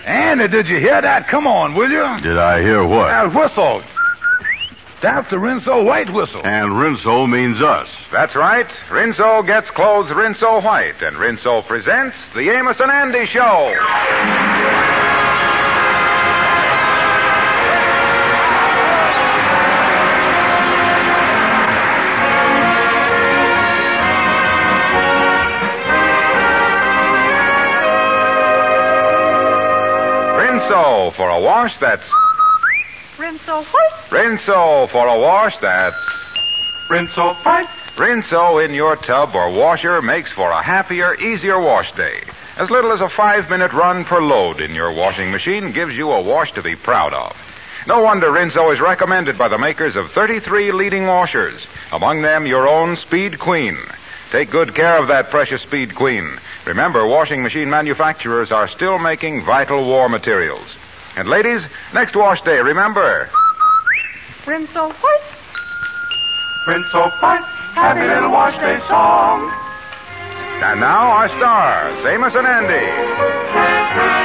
Andy, did you hear that? Come on, will you? Did I hear what? That whistle. That's the Rinso White whistle. And Rinso means us. That's right. Rinso gets clothes Rinso White, and Rinso presents the Amos and Andy Show. Rinso for a wash that's... Rinso White. Rinso for a wash that's... Rinso White. Rinso in your tub or washer makes for a happier, easier wash day. As little as a 5-minute run per load in your washing machine gives you a wash to be proud of. No wonder Rinso is recommended by the makers of 33 leading washers, among them your own Speed Queen. Take good care of that precious Speed Queen. Remember, washing machine manufacturers are still making vital war materials. And ladies, next wash day, remember... Rinso White. Rinso White. Happy little wash day song. And now our stars, Amos and Andy.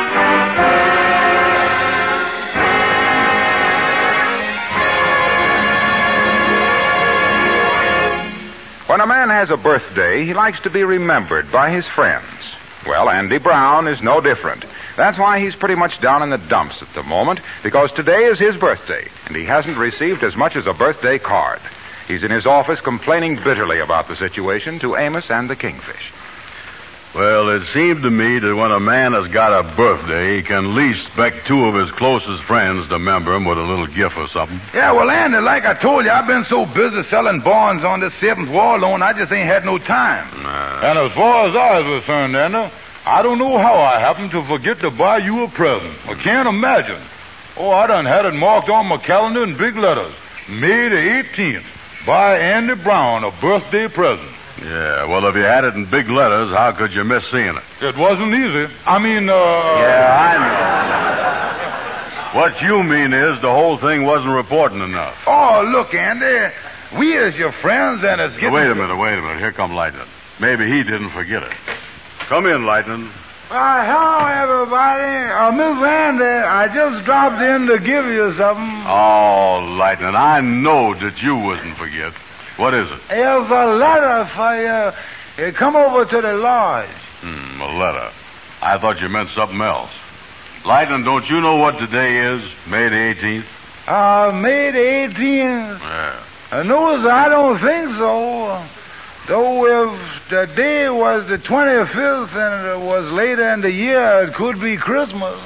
When a man has a birthday, he likes to be remembered by his friends. Well, Andy Brown is no different. That's why he's pretty much down in the dumps at the moment, because today is his birthday, and he hasn't received as much as a birthday card. He's in his office complaining bitterly about the situation to Amos and the Kingfish. Well, it seemed to me that when a man has got a birthday, he can at least expect 2 of his closest friends to remember him with a little gift or something. Yeah, well, Andy, like I told you, I've been so busy selling bonds on this 7th war loan, I just ain't had no time. And as far as I was concerned, Andy, I don't know how I happened to forget to buy you a present. I can't imagine. Oh, I done had it marked on my calendar in big letters. May the 18th. Buy Andy Brown a birthday present. Yeah, well, if you had it in big letters, how could you miss seeing it? It wasn't easy. Yeah, I know. What you mean is the whole thing wasn't important enough. Oh, look, Andy, we as your friends and it's getting... Wait a minute. Here come Lightning. Maybe he didn't forget it. Come in, Lightning. Hello, everybody. Miss Andy, I just dropped in to give you something. Oh, Lightning, I know that you wouldn't forget. What is it? It's a letter for you. Come over to the lodge. A letter. I thought you meant something else. Lightning, don't you know what today is? May the 18th? May the 18th? Yeah. No, I don't think so. Though if the day was the 25th and it was later in the year, it could be Christmas.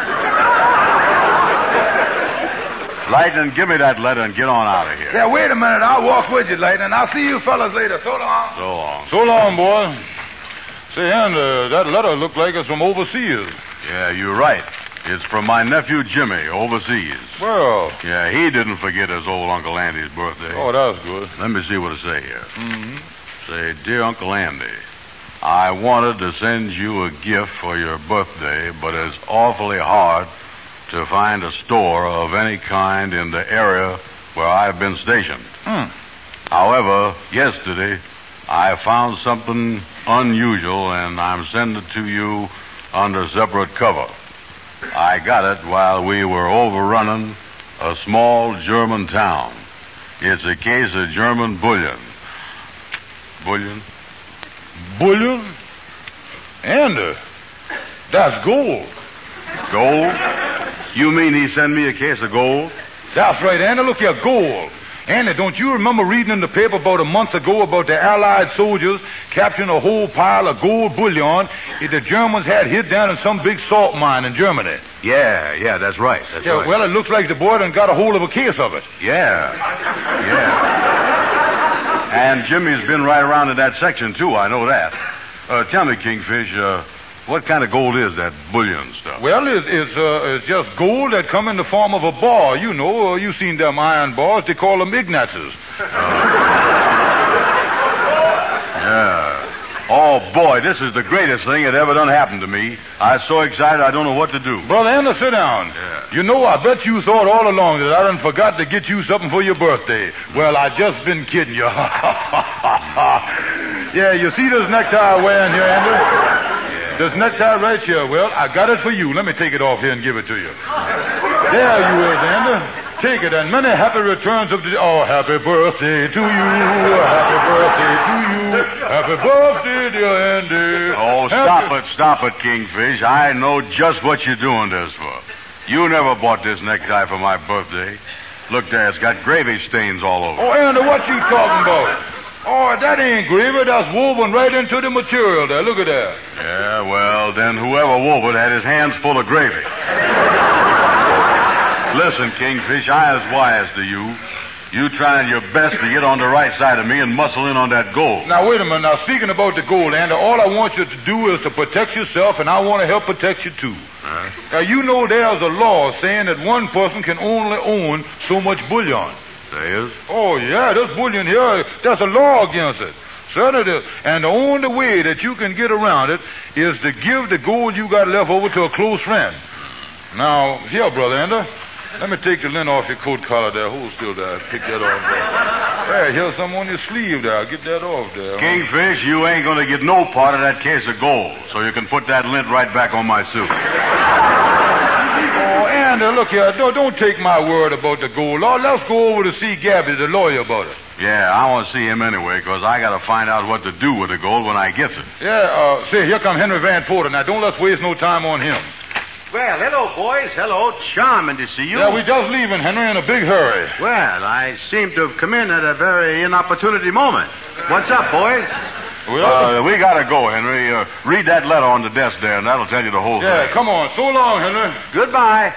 Lightning, give me that letter and get on out of here. Yeah, wait a minute. I'll walk with you, Lightning. I'll see you fellas later. So long. So long. So long, boy. Say, Andy, that letter looked like it's from overseas. Yeah, you're right. It's from my nephew Jimmy, overseas. Well. Yeah, he didn't forget his old Uncle Andy's birthday. Oh, that's good. Let me see what it say here. Mm-hmm. Say, Dear Uncle Andy, I wanted to send you a gift for your birthday, but it's awfully hard to find a store of any kind in the area where I've been stationed. However, yesterday I found something unusual, and I'm sending it to you under separate cover. I got it while we were overrunning a small German town. It's a case of German bullion. Bullion? Bullion? Andy, that's gold. Gold? You mean he sent me a case of gold? That's right, Andy. Look here, gold. Andy, don't you remember reading in the paper about a month ago about the Allied soldiers capturing a whole pile of gold bullion that the Germans had hid down in some big salt mine in Germany? Yeah, that's right. That's right. Well, it looks like the boy done got a hold of a case of it. Yeah. And Jimmy's been right around in that section, too. I know that. Tell me, Kingfish, what kind of gold is that bullion stuff? Well, it's just gold that come in the form of a bar. You know, you seen them iron bars. They call them Ignazes. Yeah. Oh, boy, this is the greatest thing that ever done happened to me. I'm so excited I don't know what to do. Brother Andy, sit down. Yeah. You know, I bet you thought all along that I done forgot to get you something for your birthday. Well, I just been kidding you. Yeah, you see this necktie I'm wearing here, Andy? Yeah. This necktie right here, well, I got it for you. Let me take it off here and give it to you. There you is, Andy. Take it, and many happy returns of the... Oh, happy birthday to you. Happy birthday to you. Happy birthday, dear Andy. Oh, stop it, Kingfish. I know just what you're doing this for. You never bought this necktie for my birthday. Look there, it's got gravy stains all over. Oh, Andy, what you talking about? Oh, that ain't gravy. That's woven right into the material there. Look at that. Yeah, well, then whoever wove it had his hands full of gravy. Listen, Kingfish, I was wise to you. You trying your best to get on the right side of me and muscle in on that gold. Now, wait a minute. Now, speaking about the gold, Andy, all I want you to do is to protect yourself, and I want to help protect you, too. Now, you know there's a law saying that one person can only own so much bullion. There is? Oh, yeah, this bullion here, there's a law against it. Certainly there is. And the only way that you can get around it is to give the gold you got left over to a close friend. Now, here, Brother Andy, let me take the lint off your coat collar there. Hold still there. Pick that off there. Hey, here's some on your sleeve there. I'll get that off there. Kingfish, you ain't going to get no part of that case of gold, so you can put that lint right back on my suit. Oh, Andy, look here. Don't take my word about the gold. Let's go over to see Gabby, the lawyer, about it. Yeah, I want to see him anyway, because I got to find out what to do with the gold when I get it. Yeah, say, here come Henry Van Porter. Now, don't let's waste no time on him. Well, hello, boys. Hello. Charming to see you. Yeah, we just leaving, Henry, in a big hurry. Well, I seem to have come in at a very inopportunity moment. What's up, boys? Well, we got to go, Henry. Read that letter on the desk there, and that'll tell you the whole thing. Yeah, come on. So long, Henry. Goodbye.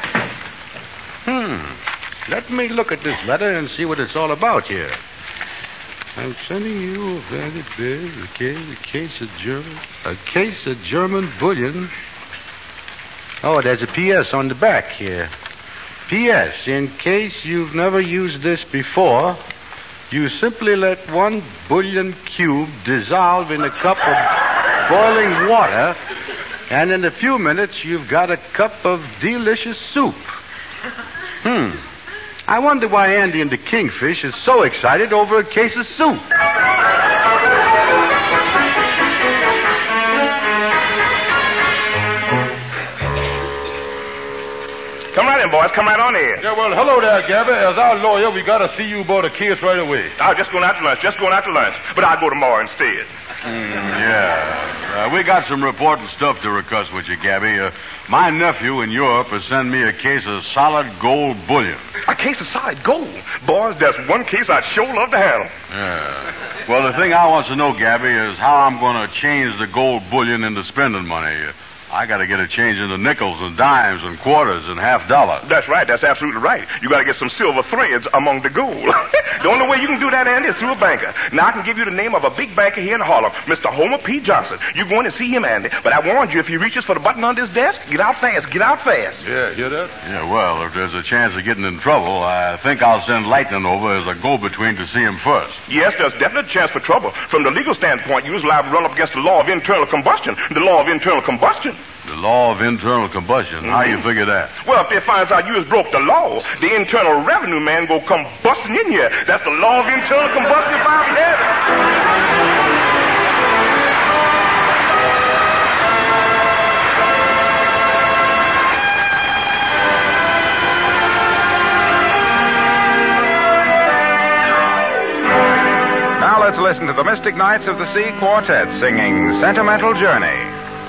Let me look at this letter and see what it's all about here. I'm sending you a very big case of German bullion. Oh, there's a P.S. on the back here. P.S. In case you've never used this before, you simply let 1 bullion cube dissolve in a cup of boiling water, and in a few minutes you've got a cup of delicious soup. I wonder why Andy and the Kingfish is so excited over a case of soup. Come right in, boys. Come right on in. Yeah, well, hello there, Gabby. As our lawyer, we got to see you about a case right away. I'm just going out to lunch. But I'll go tomorrow instead. Yeah. We got some important stuff to discuss with you, Gabby. My nephew in Europe has sent me a case of solid gold bullion. A case of solid gold? Boys, there's one case I'd sure love to handle. Yeah. Well, the thing I want to know, Gabby, is how I'm going to change the gold bullion into spending money. I got to get it changed into nickels and dimes and quarters and half dollars. That's right. That's absolutely right. You got to get some silver threads among the gold. The only way you can do that, Andy, is through a banker. Now, I can give you the name of a big banker here in Harlem, Mr. Homer P. Johnson. You go in and see him, Andy. But I warned you, if he reaches for the button on his desk, get out fast. Get out fast. Yeah, hear that? Yeah, well, if there's a chance of getting in trouble, I think I'll send Lightning over as a go-between to see him first. Yes, there's definite chance for trouble. From the legal standpoint, you're liable to run up against the law of internal combustion. The law of internal combustion. The law of internal combustion. How you figure that? Well, if they finds out you has broke the law, the internal revenue man go come busting in here. That's the law of internal combustion if I ever had it. Now let's listen to the Mystic Knights of the Sea Quartet singing Sentimental Journey.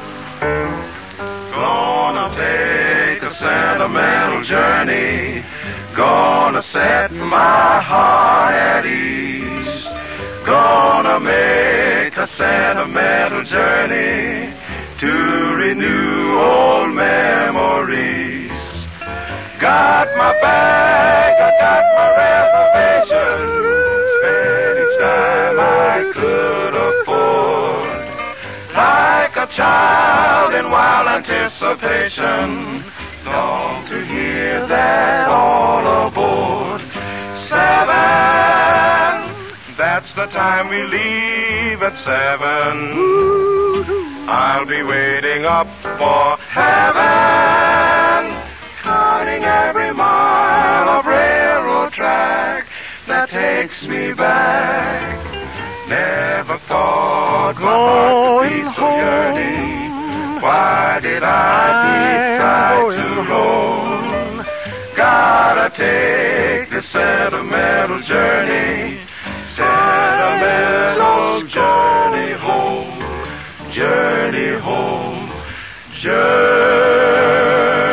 Gonna take a sentimental journey. Gonna set my heart at ease. Gonna make a sentimental journey to renew old memories. Got my bag, I got my reservation. Spent each time I could afford. Like a child in wild anticipation, long to hear that all aboard. 7, that's the time we leave at 7. I'll be waiting up for heaven, counting every mile of railroad track that takes me back. Never thought my heart would be so yearning Why did I decide to roam? Gotta take the sentimental journey. Sentimental journey home. Journey home. Journey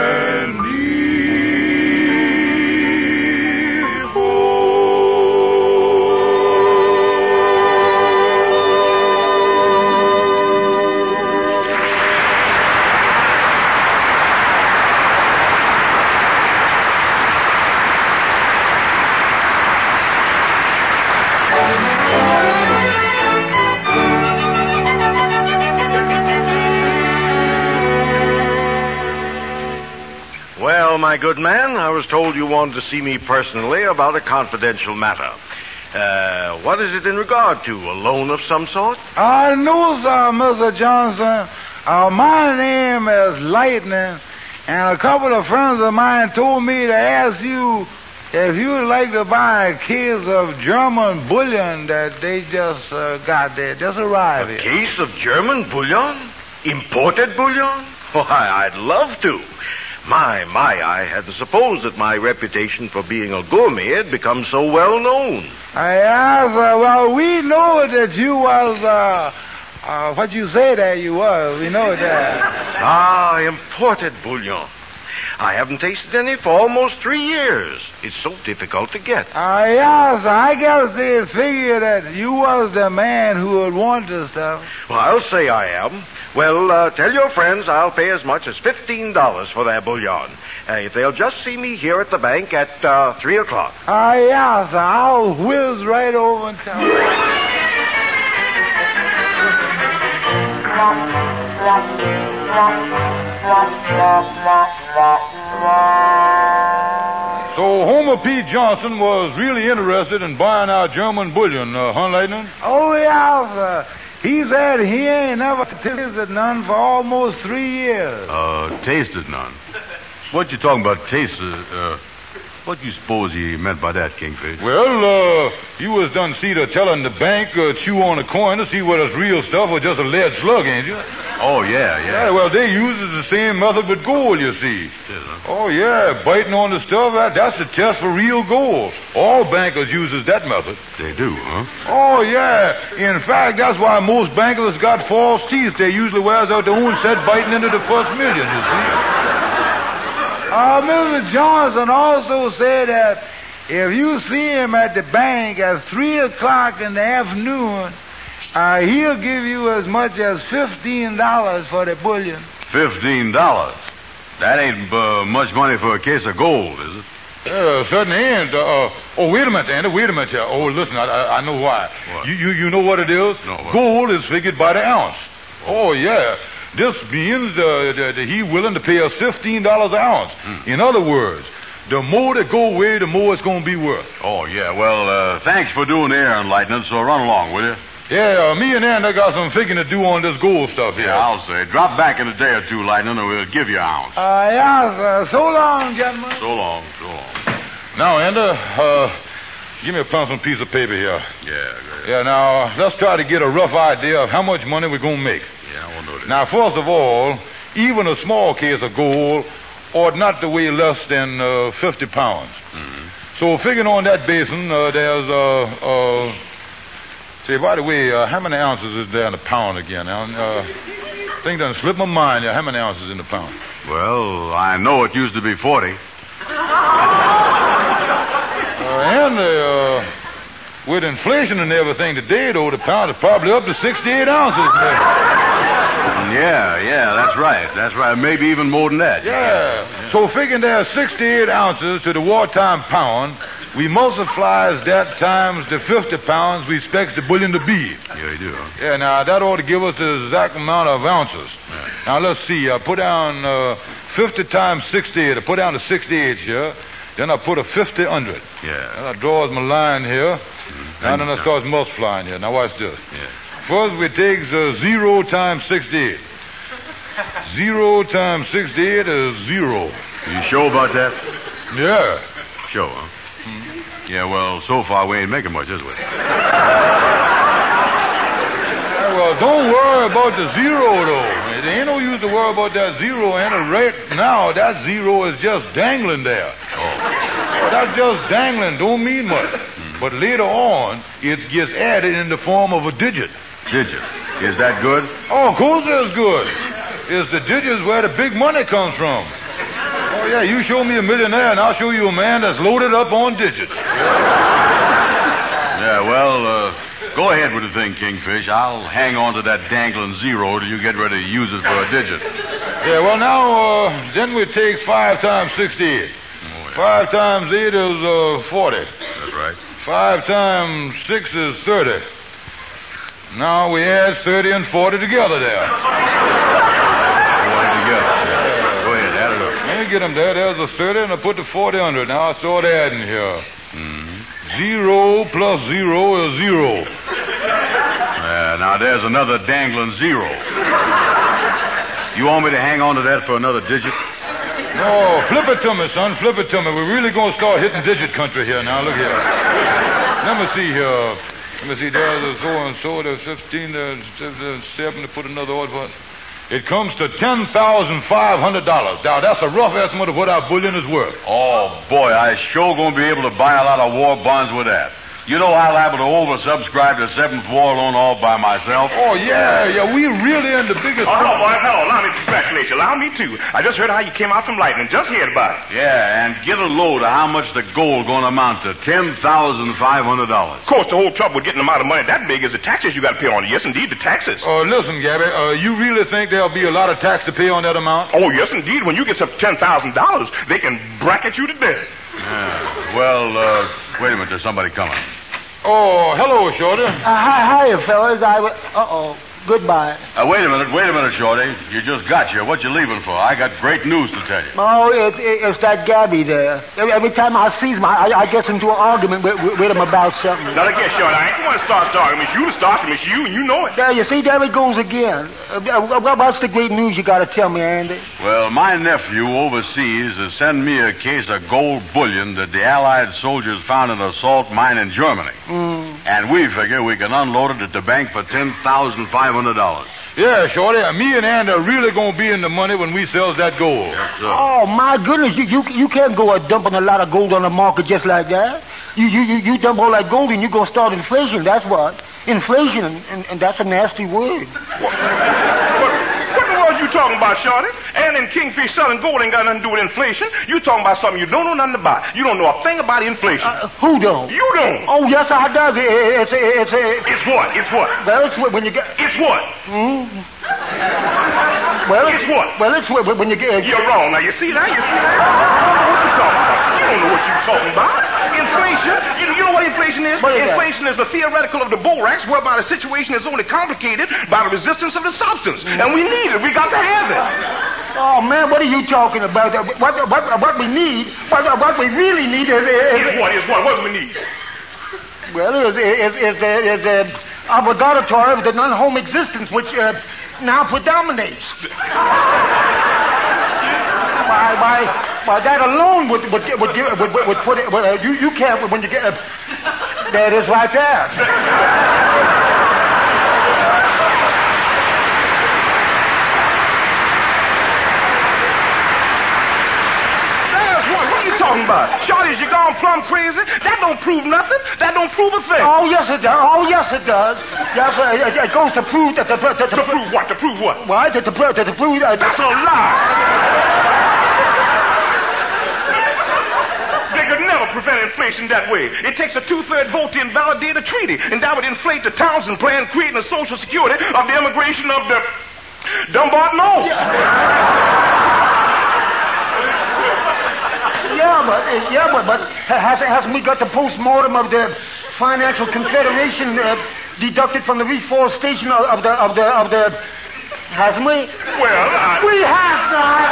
Well, my good man, I was told you wanted to see me personally about a confidential matter. What is it in regard to? A loan of some sort? No, sir, Mr. Johnson. My name is Lightning, and a couple of friends of mine told me to ask you if you would like to buy a case of German bullion that they just got there, just arrived here. Case of German bullion? Imported bullion? Why, I'd love to. My, I had to suppose that my reputation for being a gourmet had become so well known. Yes, well, we know that you was, what you say that you was. We know that. Imported bullion. I haven't tasted any for almost 3 years. It's so difficult to get. Yes, I guess they figure that you was the man who would want this stuff. Well, I'll say I am. Well, tell your friends I'll pay as much as $15 for their bullion. If they'll just see me here at the bank at 3 o'clock. Yes, I'll whiz right over and tell them. So Homer P. Johnson was really interested in buying our German bullion, huh, Lightning? Oh, yeah, sir. He said he ain't never tasted none for almost 3 years. Tasted none? What you talking about, tasted? What you suppose he meant by that, Kingfish? Well, you was done see the telling the bank chew on a coin to see whether it's real stuff or just a lead slug, ain't you? Oh, yeah. Yeah, well, they uses the same method with gold, you see. Oh, yeah, biting on the stuff, that's the test for real gold. All bankers uses that method. They do, huh? Oh, yeah. In fact, that's why most bankers got false teeth. They usually wears out their own set biting into the first million, you see. Mr. Johnson also said that if you see him at the bank at 3 o'clock in the afternoon, he'll give you as much as $15 for the bullion. $15? That ain't much money for a case of gold, is it? Certainly ain't. Wait a minute, Andy. Wait a minute here. Oh, listen, I know why. What? You know what it is? No, what? Gold is figured by the ounce. Oh, yeah. This means that he willing to pay us $15 an ounce. In other words, the more that go away, the more it's going to be worth. Oh, yeah. Well, thanks for doing the errand, Lightning, so run along, will you? Yeah, me and Andy got some figuring to do on this gold stuff here. Yeah, I'll say. Drop back in a day or two, Lightning, and we'll give you an ounce. Yes, so long, gentlemen. So long, so long. Now, Andy, give me a pencil and piece of paper here. Yeah, great. Yeah, now, let's try to get a rough idea of how much money we're going to make. Yeah, I want to know that. Now, first of all, even a small case of gold ought not to weigh less than 50 pounds. Mm-hmm. So, figuring on that basis, there's, say, by the way, how many ounces is there in a pound again? Thing doesn't slip my mind. How many ounces in a pound? Well, I know it used to be 40. With inflation and everything today, though, the pound is probably up to 68 ounces. Yeah, that's right. That's right. Maybe even more than that. Yeah. So figuring there's 68 ounces to the wartime pound, we multiplies that times the 50 pounds we expect the bullion to be. Yeah, you do, huh? Yeah, now that ought to give us the exact amount of ounces. Yeah. Now let's see. I put down 50 times 68. I put down the 68 here. Then I put a 50 under it. Yeah. Then I draws my line here. Mm-hmm. And then I starts multiplying here. Now watch this. Yeah. First we take 0 times 68. 0 times 68 is 0. You sure about that? Yeah. Sure, huh? Mm-hmm. Yeah, well, so far we ain't making much, is we? Well, don't worry about the 0, though. It ain't no use to worry about that zero in it. Right now, that zero is just dangling there. Oh, that's just dangling. Don't mean much. But later on, it gets added in the form of a digit. Digit. Is that good? Oh, of course it's good. It's the digits where the big money comes from. Oh, yeah, you show me a millionaire and I'll show you a man that's loaded up on digits. Yeah, well, go ahead with the thing, Kingfish. I'll hang on to that dangling zero till you get ready to use it for a digit. Yeah, well, now, then we take 5 times 68. Oh, yeah. 5 times 8 is 40. That's right. 5 times 6 is 30. Now we add 30 and 40 together there. 40 together. Yeah. Go ahead, add it up. Let me get them there. There's the 30 and I put the 40 under it. Now I start adding here. Mm-hmm. 0 plus 0 is 0. Now there's another dangling zero. You want me to hang on to that for another digit? No, flip it to me, son. Flip it to me. We're really going to start hitting digit country here. Now, look here. Let me see here. Let me see. There's a so-and-so. There's 15. There's 7. To put another order for it. It comes to $10,500. Now, that's a rough estimate of what our bullion is worth. Oh, boy, I sure going to be able to buy a lot of war bonds with that. You know I'm liable to oversubscribe the 7th war loan all by myself. Oh, yeah, we really in the biggest... Oh, no, boy, no. Allow me to congratulate you. Allow me to. I just heard how you came out from Lightning. Just heard about it. Yeah, and get a load of how much the gold going to amount to. $10,500. Of course, the whole trouble with getting the amount of money that big is the taxes you got to pay on it. Yes, indeed, the taxes. Listen, Gabby, you really think there'll be a lot of tax to pay on that amount? Oh, yes, indeed. When you get up to $10,000, they can bracket you to death. Yeah. Well, wait a minute. There's somebody coming. Oh, hello, Shorty. Hiya, fellas. Uh-oh. Goodbye. Wait a minute, Shorty. You just got here. What you leaving for? I got great news to tell you. Oh, it's that Gabby there. Every time I sees him, I get into an argument with him about something. Now, again, Shorty, I ain't the one to start starting. It's you to start, and it's you, and you know it. There, you see, there it goes again. What's the great news you got to tell me, Andy? Well, my nephew overseas is sending me a case of gold bullion that the Allied soldiers found in a salt mine in Germany. And we figure we can unload it at the bank for $10,500. Yeah, Shorty, me and Andy are really going to be in the money when we sells that gold. Yes, sir. Oh, my goodness, you can't go dumping a lot of gold on the market just like that. You dump all that gold and you're going to start inflation, that's what. Inflation, and that's a nasty word. What in the world you talking about, Shorty? And in Kingfish selling gold ain't got nothing to do with inflation. You talking about something you don't know nothing about. You don't know a thing about inflation. Who don't? You don't. Oh, yes, I does. It's what? It's what? Well, it's when you get... It's what? Well, it's what? Well, it's when you get... You're wrong. Now, you see that? You see that? You don't know what you're talking about. Inflation, you know what inflation is? Inflation is the theoretical of the borax, whereby the situation is only complicated by the resistance of the substance. And we need it. We got to have it. Oh, man, what are you talking about? What we need, what we really need is what? What do we need? Well, is the obligatory of the non-home existence, which now predominates. By that alone would put it. You can't when you get. There it is, right there. What are you talking about? Shorty, you gone plumb crazy? That don't prove nothing. That don't prove a thing. Oh, yes, it does. Oh, yes, it does. Yes, it goes to prove that... To prove what? To prove what? Why? To prove... That's a lie. They could never prevent inflation that way. It takes a 2/3 vote to invalidate a treaty, and that would inflate the Townsend Plan, creating a social security of the immigration of the Dumbarton Oaks. Yeah, but hasn't we got the post-mortem of the Financial Confederation deducted from the reforestation of the hasn't we? Well, we have not.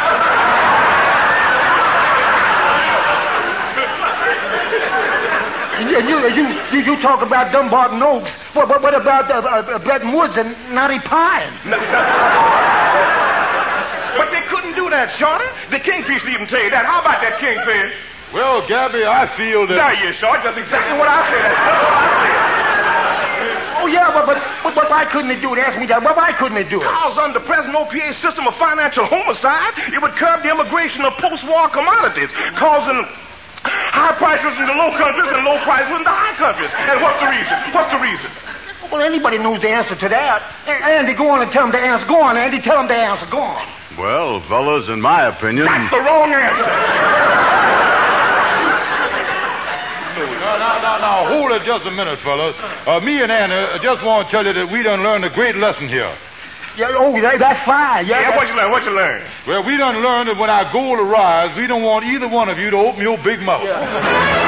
You talk about Dumbarton Oaks. What about Bretton Woods and Knotty Pine? But they couldn't do that, Shorty. The Kingfish even tell you that. How about that Kingfish? Well, Gabby, I feel that... There you are, Shorty. That's exactly what I said. Oh, yeah, but But why couldn't it do it? Ask me that. Why couldn't it do it? Because under present OPA system of financial homicide, it would curb the immigration of post-war commodities, causing high prices in the low countries and low prices in the high countries. And what's the reason? What's the reason? Well, anybody knows the answer to that. Andy, go on and tell him the answer. Go on, Andy, tell him the answer. Go on. Well, fellas, in my opinion... That's the wrong answer. Now, hold it just a minute, fellas. Me and Anna just want to tell you that we done learned a great lesson here. Yeah, that's fine. Yeah, what you learn? What you learn? Well, we done learned that when our goal arrives, we don't want either one of you to open your big mouth. Yeah.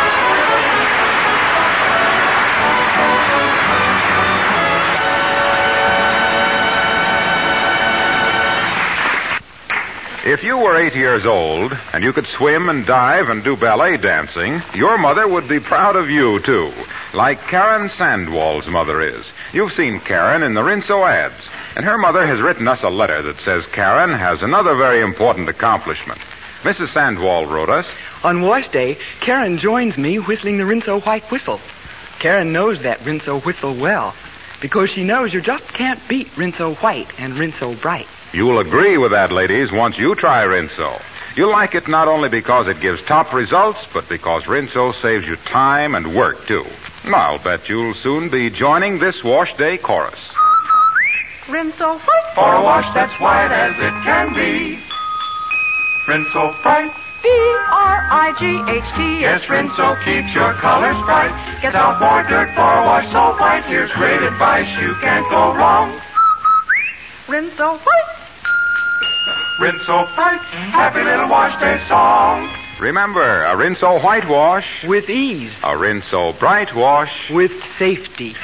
If you were 8 years old and you could swim and dive and do ballet dancing, your mother would be proud of you, too, like Karen Sandwall's mother is. You've seen Karen in the Rinso ads, and her mother has written us a letter that says Karen has another very important accomplishment. Mrs. Sandwall wrote us, On wash day, Karen joins me whistling the Rinso White Whistle. Karen knows that Rinso whistle well, because she knows you just can't beat Rinso White and Rinso Bright. You'll agree with that, ladies, once you try Rinso. You'll like it not only because it gives top results, but because Rinso saves you time and work, too. I'll bet you'll soon be joining this wash day chorus. Rinso White. For a wash that's white as it can be. Rinso Bright. B-R-I-G-H-T. Yes, Rinso keeps your colors bright. Gets out more dirt for a wash so white. Here's great advice, you can't go wrong. Rinso White. Rinso Bright. Happy little wash day song. Remember, a Rinso white wash, With ease. a Rinso bright wash. With safety.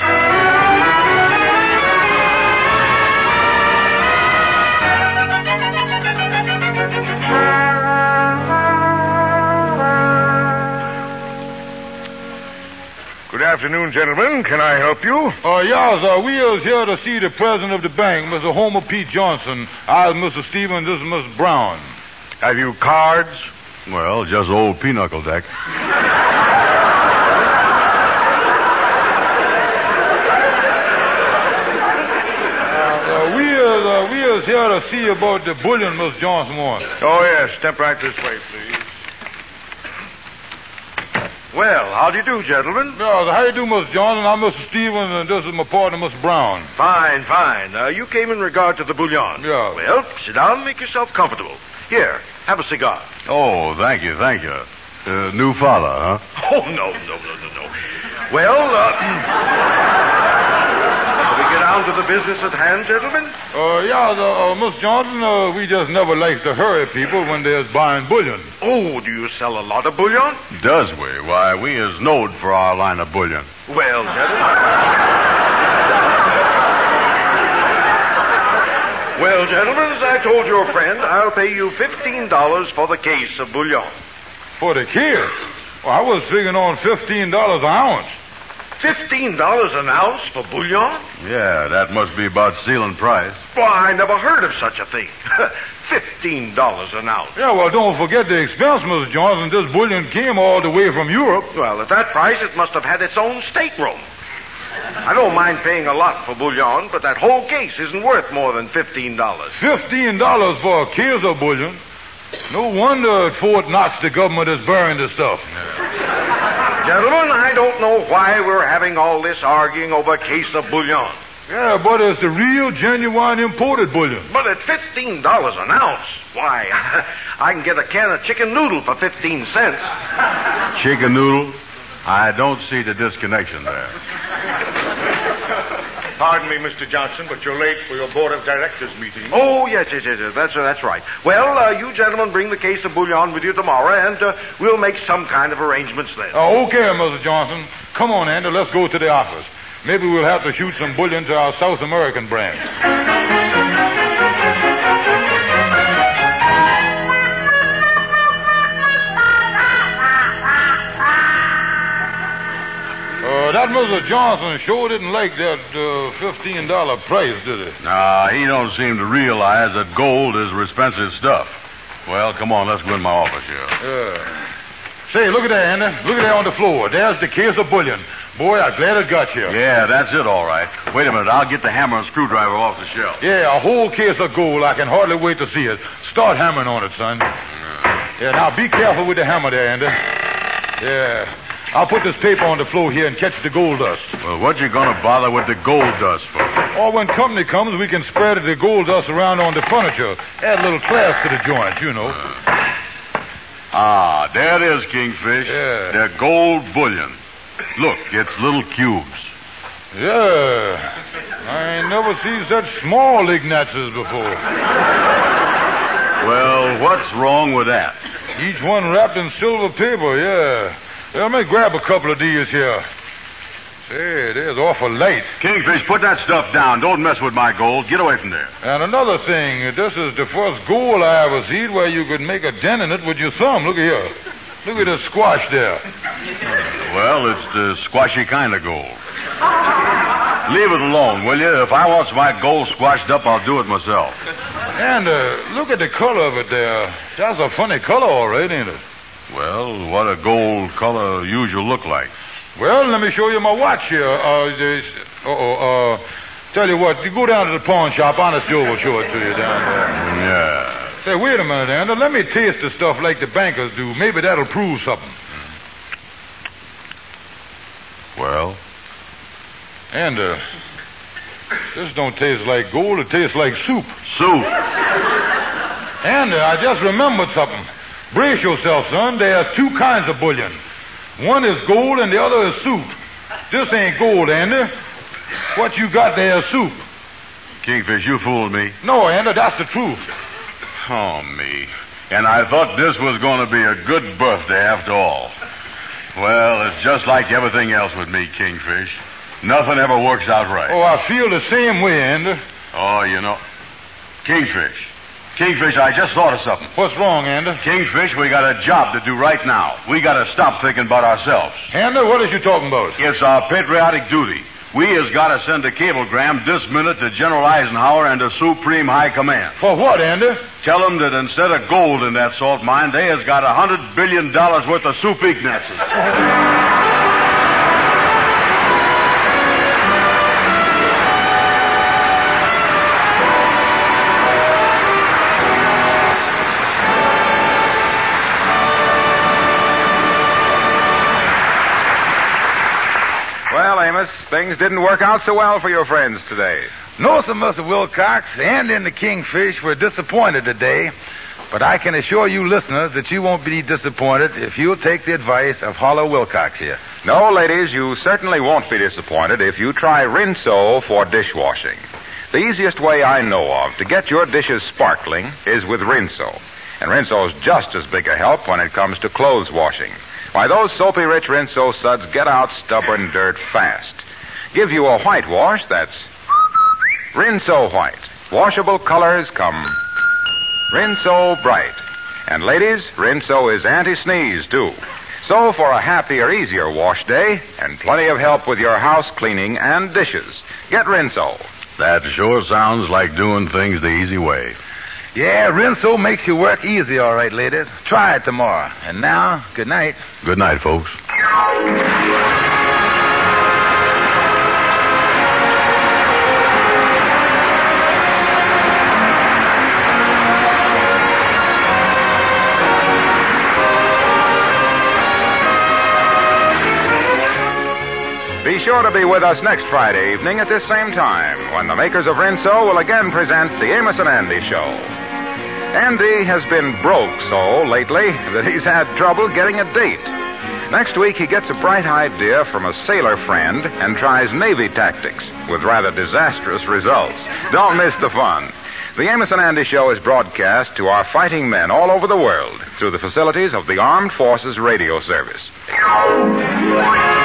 Good afternoon, gentlemen. Can I help you? Yes, we is here to see the president of the bank, Mr. Homer P. Johnson. I is Mr. Stevens, this is Miss Brown. Have you cards? Well, just old pinochle deck. We is here to see about the bullion Miss Johnson wants. Oh, yes. Step right this way, please. Well, how do you do, gentlemen? Yeah, how you do, Miss Johnson? I'm Mr. Stevens, and this is my partner, Miss Brown. Fine, fine. You came in regard to the bullion. Yeah. Well, sit down and make yourself comfortable. Here, have a cigar. Oh, thank you. New father, huh? Oh, no. Well, shall we get down to the business at hand, gentlemen? Miss Johnson, we just never like to hurry people when they're buying bullion. Oh, do you sell a lot of bullion? Does we? Why, we is known for our line of bullion. Well, gentlemen. Well, gentlemen, as I told your friend, I'll pay you $15 for the case of bullion. For the case? Well, I was figuring on $15 an ounce. $15 an ounce for bullion? Yeah, that must be about ceiling price. Why, I never heard of such a thing. $15 an ounce. Yeah, well, don't forget the expense, Mr. Johnson. This bullion came all the way from Europe. Well, at that price, it must have had its own stateroom. I don't mind paying a lot for bullion, but that whole case isn't worth more than $15. $15 for a case of bullion? No wonder Fort Knox, the government, is burying this stuff. Gentlemen, I don't know why we're having all this arguing over a case of bullion. Yeah, but it's the real, genuine, imported bullion. But at $15 an ounce, why, I can get a can of chicken noodle for 15 cents. Chicken noodle? I don't see the disconnection there. Pardon me, Mr. Johnson, but you're late for your board of directors meeting. Oh, yes. That's right. Well, you gentlemen bring the case of bullion with you tomorrow, and we'll make some kind of arrangements then. Okay, Mr. Johnson. Come on, Andy, let's go to the office. Maybe we'll have to shoot some bullion to our South American branch. That Mr. Johnson sure didn't like that $15 price, did he? Nah, he don't seem to realize that gold is expensive stuff. Well, come on, let's go in my office here. Say, look at that, Andy. Look at that on the floor. There's the case of bullion. Boy, I'm glad it got here. Yeah, that's it, all right. Wait a minute. I'll get the hammer and screwdriver off the shelf. Yeah, a whole case of gold. I can hardly wait to see it. Start hammering on it, son. Yeah, now be careful with the hammer there, Andy. Yeah. I'll put this paper on the floor here and catch the gold dust. Well, what you gonna bother with the gold dust for? Or when company comes, we can spread the gold dust around on the furniture. Add a little class to the joint, you know. There it is, Kingfish. Yeah. They're gold bullion. Look, it's little cubes. Yeah. I ain't never seen such small Ignatius before. Well, what's wrong with that? Each one wrapped in silver paper, yeah. Let me grab a couple of these here. Say, there's awful light. Kingfish, put that stuff down. Don't mess with my gold. Get away from there. And another thing, this is the first gold I ever seen where you could make a dent in it with your thumb. Look at here. Look at the squash there. Well, it's the squashy kind of gold. Leave it alone, will you? If I want my gold squashed up, I'll do it myself. And look at the color of it there. That's a funny color, all right, ain't it? Well, what a gold color usually look like? Well, let me show you my watch here. Tell you what, you go down to the pawn shop. Honest Joe will show it to you down there. Yeah. Say, wait a minute, Andy. Let me taste the stuff like the bankers do. Maybe that'll prove something. Well? And, this don't taste like gold. It tastes like soup. Soup? And I just remembered something. Brace yourself, son. There's two kinds of bullion. One is gold and the other is soup. This ain't gold, Andy. What you got there is soup. Kingfish, you fooled me. No, Andy, that's the truth. Oh, me. And I thought this was going to be a good birthday after all. Well, it's just like everything else with me, Kingfish. Nothing ever works out right. Oh, I feel the same way, Andy. Oh, you know. Kingfish, I just thought of something. What's wrong, Andy? Kingfish, we got a job to do right now. We got to stop thinking about ourselves. Andy, what is you talking about? It's our patriotic duty. We has got to send a cablegram this minute to General Eisenhower and the Supreme High Command. For what, Andy? Tell them that instead of gold in that salt mine, they has got $100 billion worth of soup Ignatius. Well, Amos, things didn't work out so well for your friends today. No, sir, Mr. Wilcox, and in the Kingfish were disappointed today. But I can assure you listeners that you won't be disappointed if you'll take the advice of Harlow Wilcox here. No, ladies, you certainly won't be disappointed if you try Rinso for dishwashing. The easiest way I know of to get your dishes sparkling is with Rinso. And Rinso's just as big a help when it comes to clothes washing. Why, those soapy-rich Rinso suds get out stubborn dirt fast. Give you a whitewash that's Rinso White. Washable colors come Rinso Bright. And ladies, Rinso is anti-sneeze, too. So for a happier, easier wash day and plenty of help with your house cleaning and dishes, get Rinso. That sure sounds like doing things the easy way. Yeah, Rinso makes your work easy, all right, ladies. Try it tomorrow. And now, good night. Good night, folks. Be sure to be with us next Friday evening at this same time when the makers of Rinso will again present the Amos and Andy Show. Andy has been broke so lately that he's had trouble getting a date. Next week, he gets a bright idea from a sailor friend and tries Navy tactics with rather disastrous results. Don't miss the fun. The Amos and Andy Show is broadcast to our fighting men all over the world through the facilities of the Armed Forces Radio Service.